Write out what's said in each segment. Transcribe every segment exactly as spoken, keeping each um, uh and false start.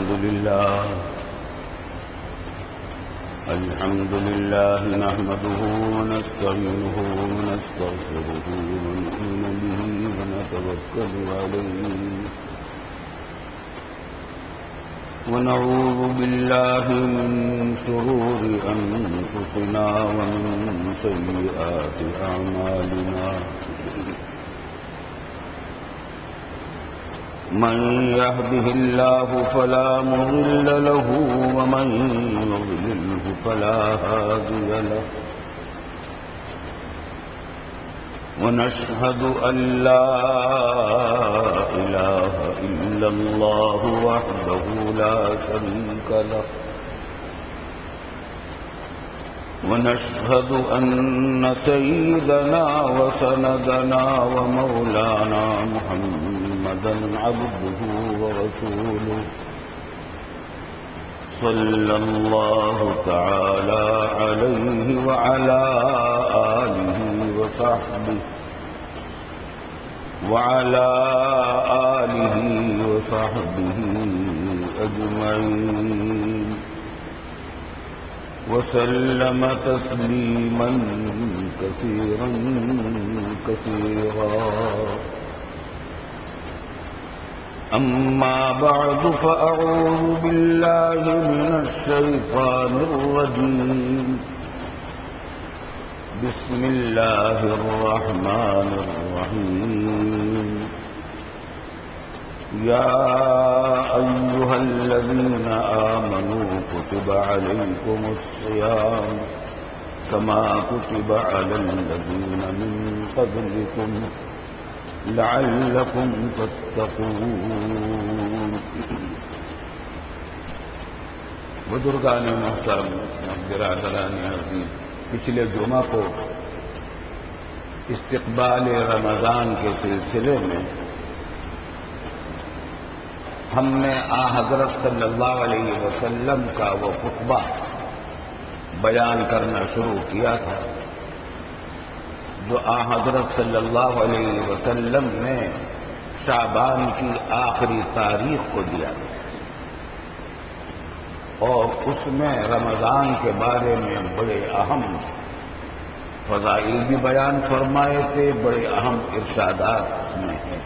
الحمد لله الحمد لله نحمده ونستعينه ونستغفره ونؤمن به ونتوكل عليه ونعوذ بالله من شرور أنفسنا ومن سيئات أعمالنا من يهده الله فلا مضل له ومن يضلله فلا هادي له ونشهد أن لا إله إلا الله وحده لا شريك له ونشهد أن سيدنا وسندنا ومولانا محمدا عبده ورسوله صلى الله تعالى عليه وعلى آله وصحبه وعلى آله وصحبه أجمعين وسلم تسليما كثيرا كثيرا أما بعد فأعوذ بالله من الشيطان الرجيم بسم الله الرحمن الرحيم يا أيها الذين آمنوا كتب عليكم الصيام كما كتب على الذين من قبلكم لعلكم تتقون بزرگان محترم برادران عزیز، پچھلے جمعہ کو استقبال رمضان کے سلسلے میں ہم نے آ حضرت صلی اللہ علیہ وسلم کا وہ خطبہ بیان کرنا شروع کیا تھا جو آ حضرت صلی اللہ علیہ وسلم نے شعبان کی آخری تاریخ کو دیا تھا، اور اس میں رمضان کے بارے میں بڑے اہم فضائل بھی بیان فرمائے تھے، بڑے اہم ارشادات اس میں ہیں۔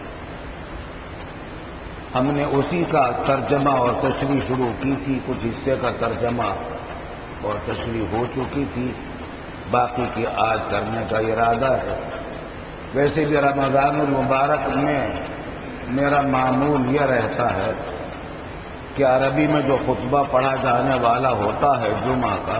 ہم نے اسی کا ترجمہ اور تشریح شروع کی تھی، کچھ حصے کا ترجمہ اور تشریح ہو چکی تھی، باقی کی آج کرنے کا ارادہ ہے۔ ویسے بھی رمضان المبارک میں میرا معمول یہ رہتا ہے کہ عربی میں جو خطبہ پڑھا جانے والا ہوتا ہے جمعہ کا،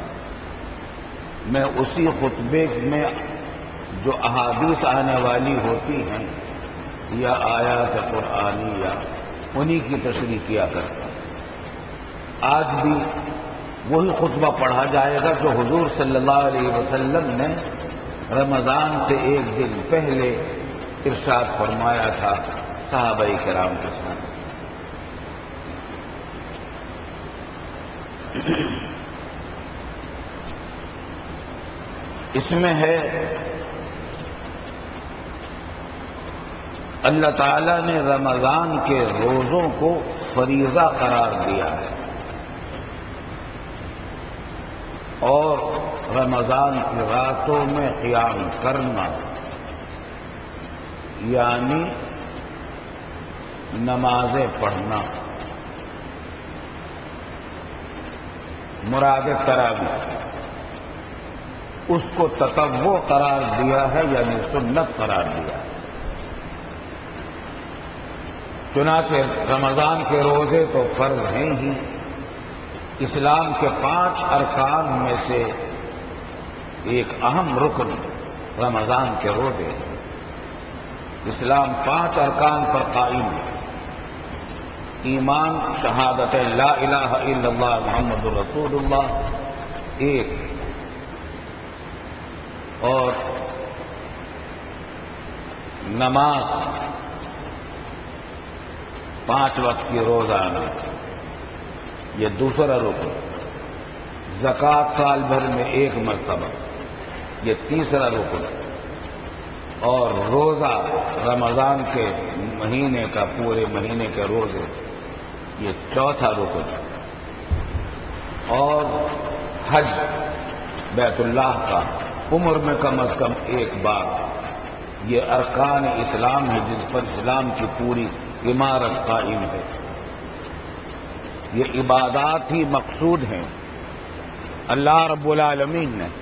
میں اسی خطبے میں جو احادیث آنے والی ہوتی ہیں یا آیات قرآنیہ، انہی کی تشریح کیا کرتا ہوں۔ آج بھی وہی خطبہ پڑھا جائے گا جو حضور صلی اللہ علیہ وسلم نے رمضان سے ایک دن پہلے ارشاد فرمایا تھا صحابہ کرام کے ساتھ۔ اس میں ہے اللہ تعالیٰ نے رمضان کے روزوں کو فریضہ قرار دیا ہے، اور رمضان کی راتوں میں قیام کرنا یعنی نمازیں پڑھنا، مراد تراویح، اس کو تطوع قرار دیا ہے، یعنی سنت قرار دیا ہے۔ چنانچہ رمضان کے روزے تو فرض ہیں ہی، اسلام کے پانچ ارکان میں سے ایک اہم رکن رمضان کے روزے ہیں۔ اسلام پانچ ارکان پر قائم ہے: ایمان، شہادت لا الہ الا اللہ محمد رسول اللہ ایک، اور نماز پانچ وقت کی روزانہ، یہ دوسرا رکن، زکوٰۃ سال بھر میں ایک مرتبہ، یہ تیسرا رکن، اور روزہ رمضان کے مہینے کا، پورے مہینے کے روزے، یہ چوتھا رکن، اور حج بیت اللہ کا عمر میں کم از کم ایک بار، یہ ارکان اسلام ہے جس پر اسلام کی پوری عمارت قائم ہے۔ یہ عبادات ہی مقصود ہیں۔ اللہ رب العالمین نے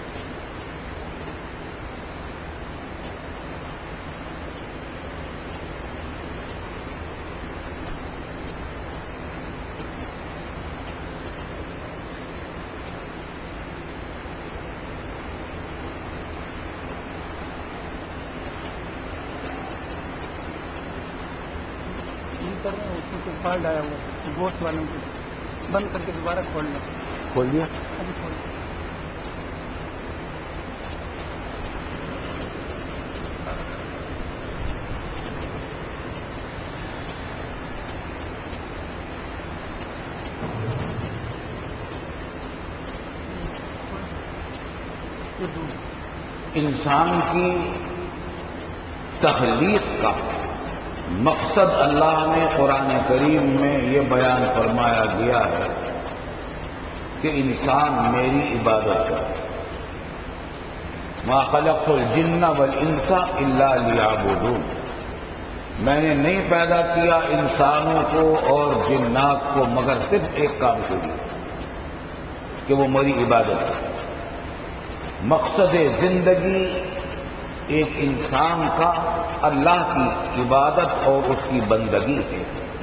اس میں کوئی فالٹ آیا ہوا گوشت والوں کو بند کر کے دوبارہ کھولنا، کھول دیا۔ ابھی کھول انسان کی تخلیق کا مقصد اللہ نے قرآن کریم میں یہ بیان فرمایا گیا ہے کہ انسان میری عبادت کرے۔ ما خلقت الجن والانس الا لیعبدون، میں نے نہیں پیدا کیا انسانوں کو اور جنات کو مگر صرف ایک کام کے لیے کہ وہ میری عبادت کرے۔ مقصد زندگی ایک انسان کا اللہ کی عبادت اور اس کی بندگی ہے،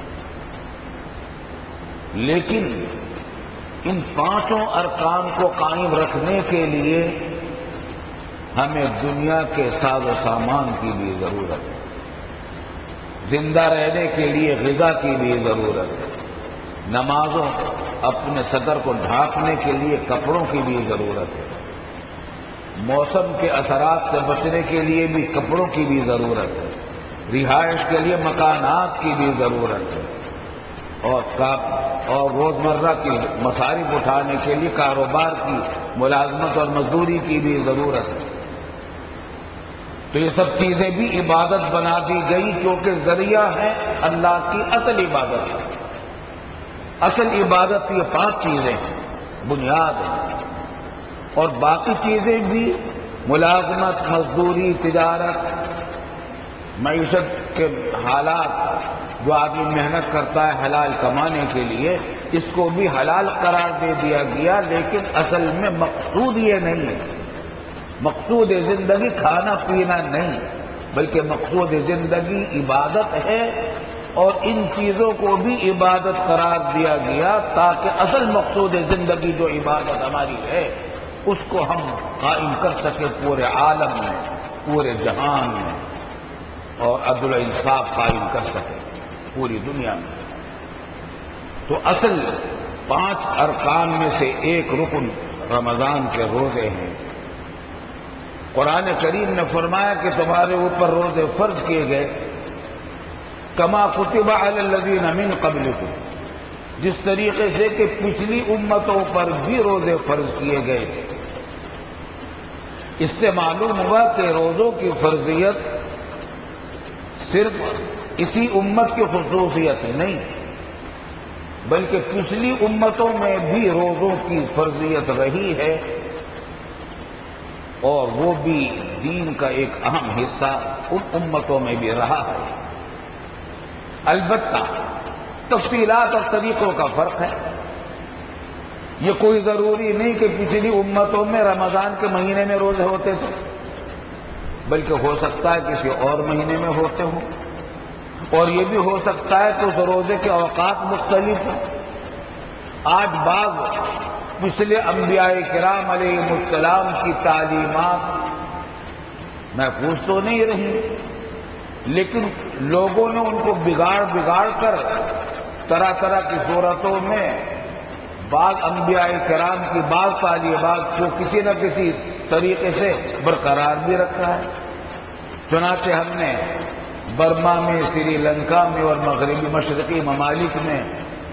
لیکن ان پانچوں ارکان کو قائم رکھنے کے لیے ہمیں دنیا کے ساز و سامان کی بھی ضرورت ہے، زندہ رہنے کے لیے غذا کی بھی ضرورت ہے، نمازوں اپنے صدر کو ڈھانپنے کے لیے کپڑوں کی بھی ضرورت ہے، موسم کے اثرات سے بچنے کے لیے بھی کپڑوں کی بھی ضرورت ہے، رہائش کے لیے مکانات کی بھی ضرورت ہے، اور اور روزمرہ کی مصارف اٹھانے کے لیے کاروبار کی ملازمت اور مزدوری کی بھی ضرورت ہے۔ تو یہ سب چیزیں بھی عبادت بنا دی گئی کیونکہ ذریعہ ہے اللہ کی اصل عبادت۔ اصل عبادت یہ پانچ چیزیں ہیں، بنیاد ہے، اور باقی چیزیں بھی ملازمت، مزدوری، تجارت، معیشت کے حالات، جو آدمی محنت کرتا ہے حلال کمانے کے لیے، اس کو بھی حلال قرار دے دیا گیا، لیکن اصل میں مقصود یہ نہیں ہے۔ مقصود زندگی کھانا پینا نہیں، بلکہ مقصود زندگی عبادت ہے، اور ان چیزوں کو بھی عبادت قرار دیا گیا تاکہ اصل مقصود زندگی جو عبادت ہماری ہے اس کو ہم قائم کر سکیں پورے عالم میں، پورے جہان میں، اور عدل و انصاف قائم کر سکیں پوری دنیا میں۔ تو اصل پانچ ارکان میں سے ایک رکن رمضان کے روزے ہیں۔ قرآن کریم نے فرمایا کہ تمہارے اوپر روزے فرض کیے گئے، کما کتب علی الذین من قبلکم، جس طریقے سے کہ پچھلی امتوں پر بھی روزے فرض کیے گئے تھے۔ اس سے معلوم ہوا کہ روزوں کی فرضیت صرف اسی امت کی خصوصیت نہیں، بلکہ پچھلی امتوں میں بھی روزوں کی فرضیت رہی ہے، اور وہ بھی دین کا ایک اہم حصہ ان امتوں میں بھی رہا ہے۔ البتہ تفصیلات اور طریقوں کا فرق ہے۔ یہ کوئی ضروری نہیں کہ پچھلی امتوں میں رمضان کے مہینے میں روزے ہوتے تھے، بلکہ ہو سکتا ہے کسی اور مہینے میں ہوتے ہوں، اور یہ بھی ہو سکتا ہے کہ اس روزے کے اوقات مختلف ہوں۔ آج بعض پچھلے انبیاء کرام علیہ السلام کی تعلیمات محفوظ تو نہیں رہی، لیکن لوگوں نے ان کو بگاڑ بگاڑ کر طرح طرح کی صورتوں میں بعض انبیاء کرام کی بعض تعلیمات کو کسی نہ کسی طریقے سے برقرار بھی رکھا ہے۔ چنانچہ ہم نے برما میں، سری لنکا میں اور مغربی مشرقی ممالک میں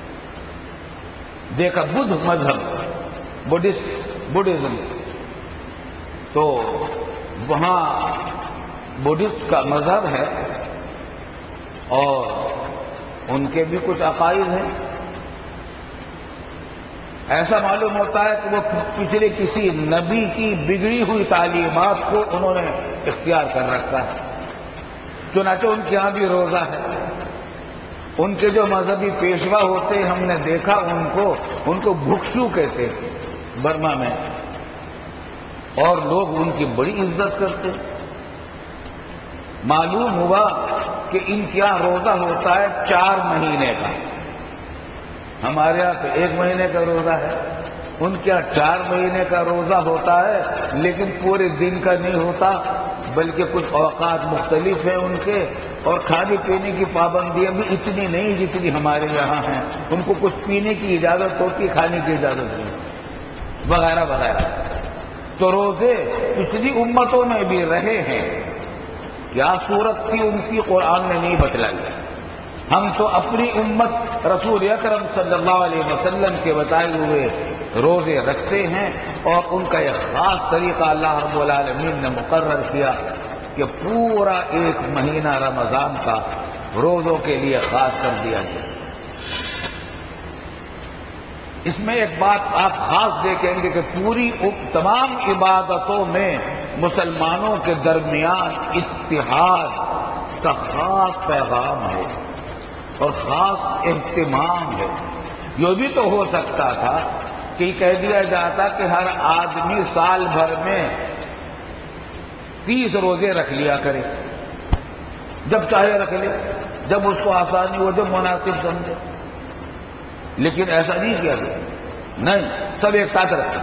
دیکھا بدھ مذہب، بدھزم، تو وہاں بدھسٹ کا مذہب ہے، اور ان کے بھی کچھ عقائد ہیں. ایسا معلوم ہوتا ہے کہ وہ پچھلے کسی نبی کی بگڑی ہوئی تعلیمات کو انہوں نے اختیار کر رکھا ہے. چنانچہ ان کے یہاں بھی روزہ ہے. ان کے جو مذہبی پیشوا ہوتے ہم نے دیکھا ان کو ان کو بھکشو کہتے برما میں، اور لوگ ان کی بڑی عزت کرتے. معلوم ہوا کہ ان کے یہاں روزہ ہوتا ہے چار مہینے کا. ہمارے یہاں تو ایک مہینے کا روزہ ہے، ان کے یہاں چار مہینے کا روزہ ہوتا ہے، لیکن پورے دن کا نہیں ہوتا بلکہ کچھ اوقات مختلف ہیں ان کے، اور کھانے پینے کی پابندیاں بھی اتنی نہیں جتنی ہمارے یہاں ہیں. ان کو کچھ پینے کی اجازت ہوتی، کھانے کی اجازت نہیں، وغیرہ وغیرہ. تو روزے پچھلی امتوں میں بھی رہے ہیں. کیا صورت تھی ان کی قرآن نے نہیں بتلائی. ہم تو اپنی امت رسول اکرم صلی اللہ علیہ وسلم کے بتائے ہوئے روزے رکھتے ہیں، اور ان کا ایک خاص طریقہ اللہ رب العالمین نے مقرر کیا کہ پورا ایک مہینہ رمضان کا روزوں کے لیے خاص کر دیا گیا. اس میں ایک بات آپ خاص دیکھیں گے کہ پوری تمام عبادتوں میں مسلمانوں کے درمیان اتحاد کا خاص پیغام ہے اور خاص اہتمام ہے. یہ بھی تو ہو سکتا تھا کہ کہہ دیا جاتا کہ ہر آدمی سال بھر میں تیس روزے رکھ لیا کرے، جب چاہے رکھ لے، جب اس کو آسانی ہو، جب مناسب سمجھے. لیکن ایسا نہیں کیا گیا. نہیں، سب ایک ساتھ رکھیں،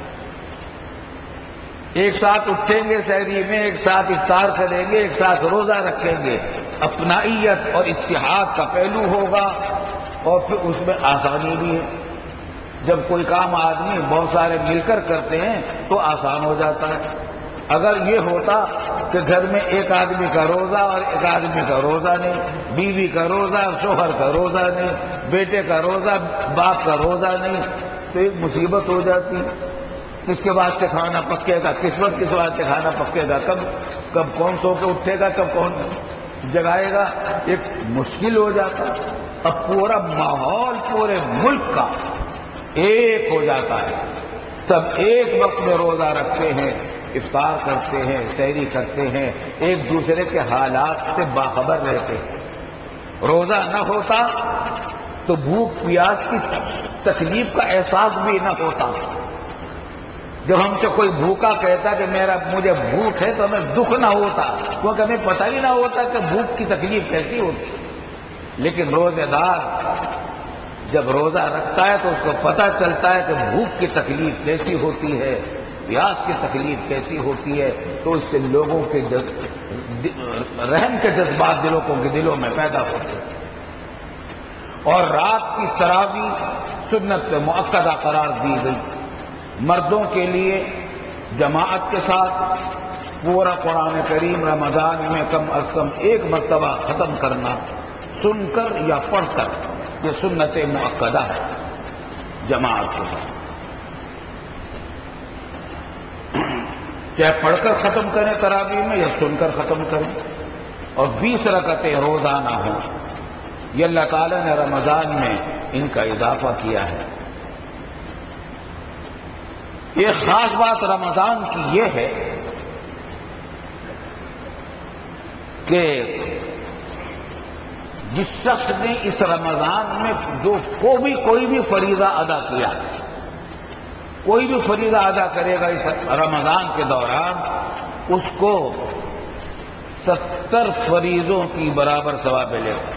ایک ساتھ اٹھیں گے سحری میں، ایک ساتھ افطار کریں گے، ایک ساتھ روزہ رکھیں گے. اپنائیت اور اتحاد کا پہلو ہوگا، اور پھر اس میں آسانی بھی ہے. جب کوئی کام آدمی بہت سارے مل کر کرتے ہیں تو آسان ہو جاتا ہے. اگر یہ ہوتا کہ گھر میں ایک آدمی کا روزہ اور ایک آدمی کا روزہ نہیں، بیوی کا روزہ شوہر کا روزہ نہیں، بیٹے کا روزہ باپ کا روزہ نہیں، تو ایک مصیبت ہو جاتی. کس کے بعد سے کھانا پکے گا، کس وقت کس بعد سے کھانا پکے گا، کب کب کون سو کے اٹھے گا، کب کون جگائے گا، ایک مشکل ہو جاتا. اب پورا ماحول پورے ملک کا ایک ہو جاتا ہے. سب ایک وقت میں روزہ رکھتے ہیں، افطار کرتے ہیں، سحری کرتے ہیں، ایک دوسرے کے حالات سے باخبر رہتے ہیں. روزہ نہ ہوتا تو بھوک پیاس کی تکلیف کا احساس بھی نہ ہوتا. جب ہم سے کوئی بھوکا کہتا کہ میرا مجھے بھوک ہے تو ہمیں دکھ نہ ہوتا، کیونکہ ہمیں پتہ ہی نہ ہوتا کہ بھوک کی تکلیف کیسی ہوتی. لیکن روزے دار جب روزہ رکھتا ہے تو اس کو پتہ چلتا ہے کہ بھوک کی تکلیف کیسی ہوتی ہے، پیاس کی تکلیف کیسی ہوتی ہے. تو اس سے لوگوں کے رحم کے جذبات دلوں کے دلوں میں پیدا ہوتے ہیں. اور رات کی تراویح سنت مؤکدہ قرار دی گئی. مردوں کے لیے جماعت کے ساتھ پورا قرآن کریم رمضان میں کم از کم ایک مرتبہ ختم کرنا، سن کر یا پڑھ کر، یہ سنت مؤکدہ ہے جماعت کے ساتھ. چاہے پڑھ کر ختم کریں تراویح میں یا سن کر ختم کریں. اور بیس رکعتیں روزانہ ہوں. یہ اللہ تعالیٰ نے رمضان میں ان کا اضافہ کیا ہے. ایک خاص بات رمضان کی یہ ہے کہ جس شخص نے اس رمضان میں جو کو بھی کوئی بھی فریضہ ادا کیا، کوئی بھی فریضہ ادا کرے گا اس رمضان کے دوران، اس کو ستر فریضوں کی برابر ثواب ملے گا.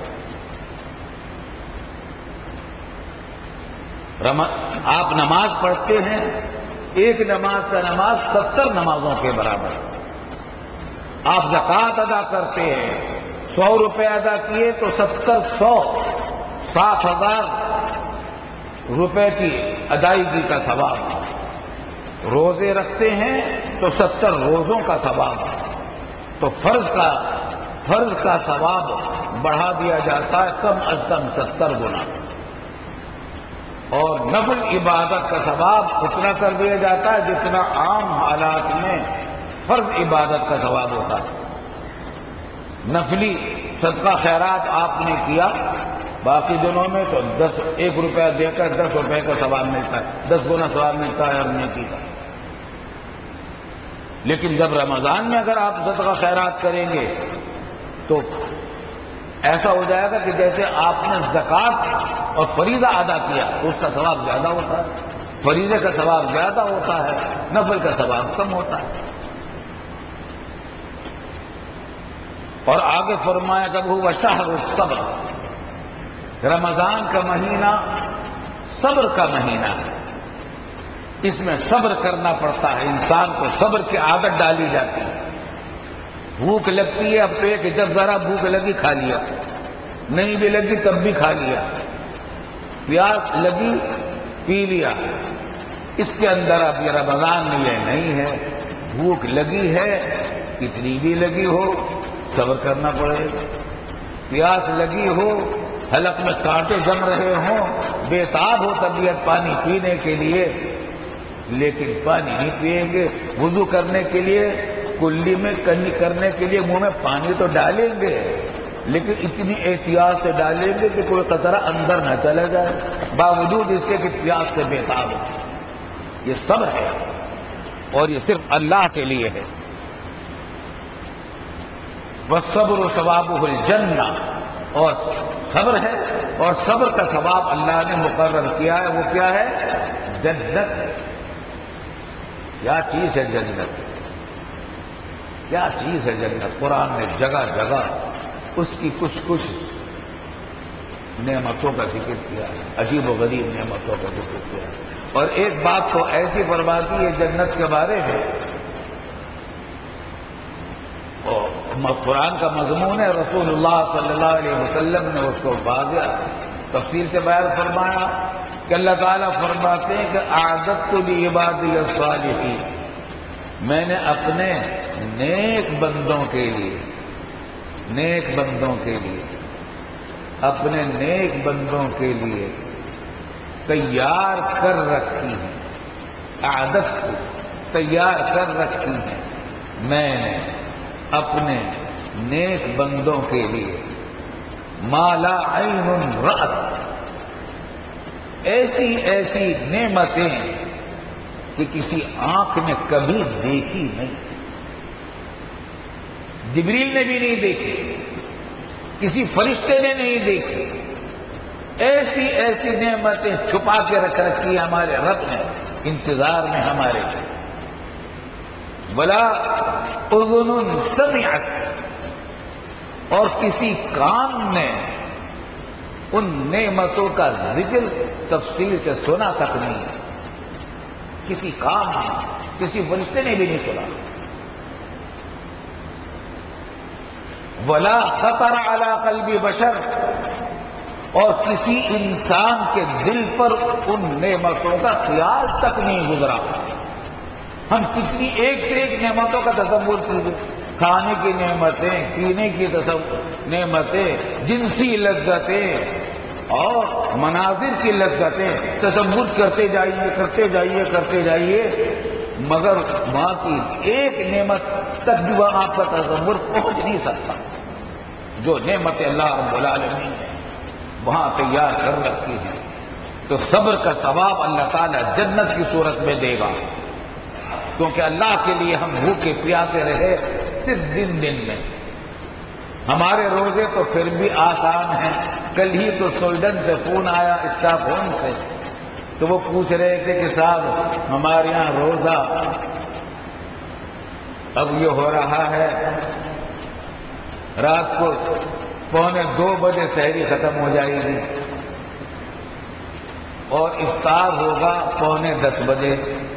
آپ نماز پڑھتے ہیں، ایک نماز کا نماز ستر نمازوں کے برابر. آپ زکوٰۃ ادا کرتے ہیں، سو روپے ادا کیے تو ستر سو سات ہزار روپے کی ادائیگی کا ثواب. روزے رکھتے ہیں تو ستر روزوں کا ثواب. تو فرض کا فرض کا ثواب بڑھا دیا جاتا ہے کم از کم ستر گنا، اور نفل عبادت کا ثواب اتنا کر دیا جاتا ہے جتنا عام حالات میں فرض عبادت کا ثواب ہوتا ہے. نفلی صدقہ خیرات آپ نے کیا باقی دنوں میں تو دس ایک روپیہ دے کر دس روپے کا ثواب ملتا ہے، دس گنا ثواب ملتا ہے اور نیکی کا۔ لیکن جب رمضان میں اگر آپ صدقہ خیرات کریں گے تو ایسا ہو جائے گا کہ جیسے آپ نے زکوٰۃ اور فریضہ ادا کیا تو اس کا ثواب زیادہ ہوتا ہے، فریضے کا ثواب زیادہ ہوتا ہے، نفل کا ثواب کم ہوتا ہے۔ اور آگے فرمایا جب ہوا شہر الصبر، رمضان کا مہینہ صبر کا مہینہ ہے، اس میں صبر کرنا پڑتا ہے، انسان کو صبر کی عادت ڈالی جاتی ہے۔ بھوک لگتی ہے اب پیٹ، جب ذرا بھوک لگی کھا لیا، نہیں بھی لگی تب بھی کھا لیا، پیاس لگی پی لیا۔ اس کے اندر اب یہ رمضان میں یہ نہیں ہے، بھوک لگی ہے کتنی بھی لگی ہو صبر کرنا پڑے گا، پیاس لگی ہو، حلق میں کانٹے جم رہے ہوں، بے تاب ہو طبیعت پانی پینے کے لیے، لیکن پانی نہیں پیئیں گے۔ وضو کرنے کے لیے، کلی میں کنی کرنے کے لیے منہ میں پانی تو ڈالیں گے، لیکن اتنی احتیاط سے ڈالیں گے کہ کوئی قطرہ اندر نہ چلا جائے، باوجود اس کے کہ پیاس سے بے تاب ہو۔ یہ صبر ہے، اور یہ صرف اللہ کے لیے ہے۔ والصبر ثوابہ الجنہ، اور صبر ہے، اور صبر کا ثواب اللہ نے مقرر کیا ہے، وہ کیا ہے؟ جنت ہے۔ کیا چیز ہے جنت؟ کیا چیز ہے جنت؟ قرآن نے جگہ جگہ اس کی کچھ کچھ نعمتوں کا ذکر کیا ہے، عجیب و غریب نعمتوں کا ذکر کیا ہے۔ اور ایک بات تو ایسی فرما دی ہے جنت کے بارے میں، اور قرآن کا مضمون ہے، رسول اللہ صلی اللہ علیہ وسلم نے اس کو واضح تفصیل سے بیان فرمایا کہ اللہ تعالیٰ فرماتے ہیں کہ اعددت لعبادی الصالحین، میں نے اپنے نیک بندوں کے لیے، نیک بندوں کے لیے، اپنے نیک بندوں کے لیے تیار کر رکھی ہیں، اعددت تیار کر رکھی ہیں میں نے اپنے نیک بندوں کے لیے، ما لا عین رأت، ایسی ایسی نعمتیں کہ کسی آنکھ نے کبھی دیکھی نہیں، جبریل نے بھی نہیں دیکھی، کسی فرشتے نے نہیں دیکھی، ایسی ایسی نعمتیں چھپا کے رکھ رکھی ہمارے رب نے انتظار میں ہمارے۔ ولا اذن سمعت، اور کسی کان نے ان نعمتوں کا ذکر تفصیل سے سنا تک نہیں، کسی کان نے، کسی فرشتے نے بھی نہیں سنا۔ ولا خطر علی قلب بشر، اور کسی انسان کے دل پر ان نعمتوں کا خیال تک نہیں گزرا۔ ہم کتنی ایک سے ایک نعمتوں کا تصور کیجیے، کھانے کی نعمتیں، پینے کی نعمتیں، جنسی لذتیں اور مناظر کی لذتیں، تصور کرتے جائیے کرتے جائیے کرتے جائیے، مگر وہاں کی ایک نعمت تک بھی وہاں آپ کا تصور پہنچ نہیں سکتا۔ جو نعمت اللہ رب العالمین نے وہاں تیار کر رکھی ہے، تو صبر کا ثواب اللہ تعالیٰ جنت کی صورت میں دے گا، کیونکہ اللہ کے لیے ہم بھوکے پیاسے رہے صرف دن دن میں۔ ہمارے روزے تو پھر بھی آسان ہیں، کل ہی تو سویڈن سے فون آیا، اسٹاک ہوم سے، تو وہ پوچھ رہے تھے کہ صاحب ہمارے یہاں روزہ اب یہ ہو رہا ہے، رات کو پونے دو بجے سحری ختم ہو جائے گی اور افطار ہوگا پونے دس بجے،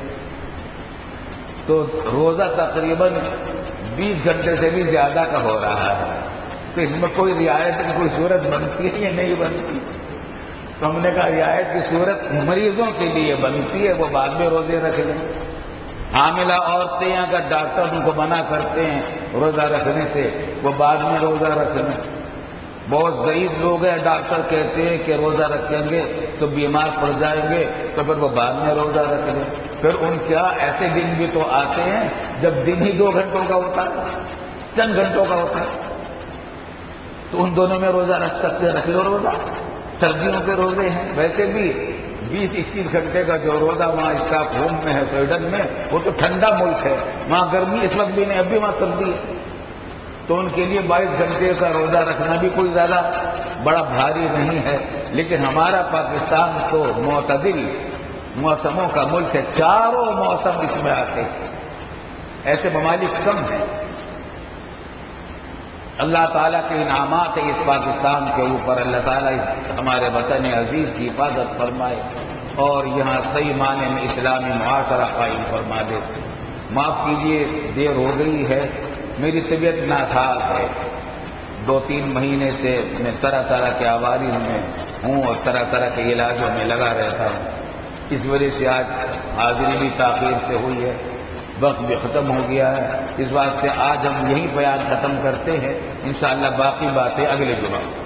تو روزہ تقریباً بیس گھنٹے سے بھی زیادہ کا ہو رہا ہے، تو اس میں کوئی رعایت کی کوئی صورت بنتی ہے یا نہیں بنتی؟ تو ہم نے کہا رعایت کی صورت مریضوں کے لیے بنتی ہے، وہ بعد میں روزے رکھ لیں۔ حاملہ عورتیں اگر ڈاکٹر ان کو منع کرتے ہیں روزہ رکھنے سے، وہ بعد میں روزہ رکھ لیں۔ بہت ضعیف لوگ ہیں، ڈاکٹر کہتے ہیں کہ روزہ رکھیں گے تو بیمار پڑ جائیں گے، تو پھر وہ بعد میں روزہ رکھ لیں۔ پھر ان کیا ایسے دن بھی تو آتے ہیں جب دن ہی دو گھنٹوں کا ہوتا ہے، چند گھنٹوں کا ہوتا ہے، تو ان دونوں میں روزہ رکھ سکتے ہیں، رکھ لو روزہ۔ سردیوں کے روزے ہیں، ویسے بھی بیس اکیس گھنٹے کا جو روزہ وہاں اسٹاک ہوم میں ہے سویڈن میں، وہ تو ٹھنڈا ملک ہے، وہاں گرمی اس وقت بھی نہیں، اب بھی وہاں سردی ہے، تو ان کے لیے بائیس گھنٹے کا روزہ رکھنا بھی کوئی زیادہ بڑا بھاری نہیں ہے۔ لیکن ہمارا پاکستان تو معتدل موسموں کا ملک ہے، چاروں موسم اس میں آتے ہیں، ایسے ممالک کم ہیں۔ اللہ تعالیٰ کے انعامات ہیں اس پاکستان کے اوپر، اللہ تعالیٰ اس ہمارے وطن عزیز کی حفاظت فرمائے اور یہاں صحیح معنی میں اسلامی معاشرہ قائم فرما دے۔ معاف کیجیے دیر ہو گئی ہے، میری طبیعت ناساز ہے، دو تین مہینے سے میں طرح طرح کے عوارض میں ہوں اور طرح طرح کے علاجوں میں لگا رہتا ہوں، اس وجہ سے آج حاضری بھی تاخیر سے ہوئی ہے، وقت بھی ختم ہو گیا ہے، اس بات سے آج ہم یہی بیان ختم کرتے ہیں، انشاءاللہ باقی باتیں اگلے جمعہ۔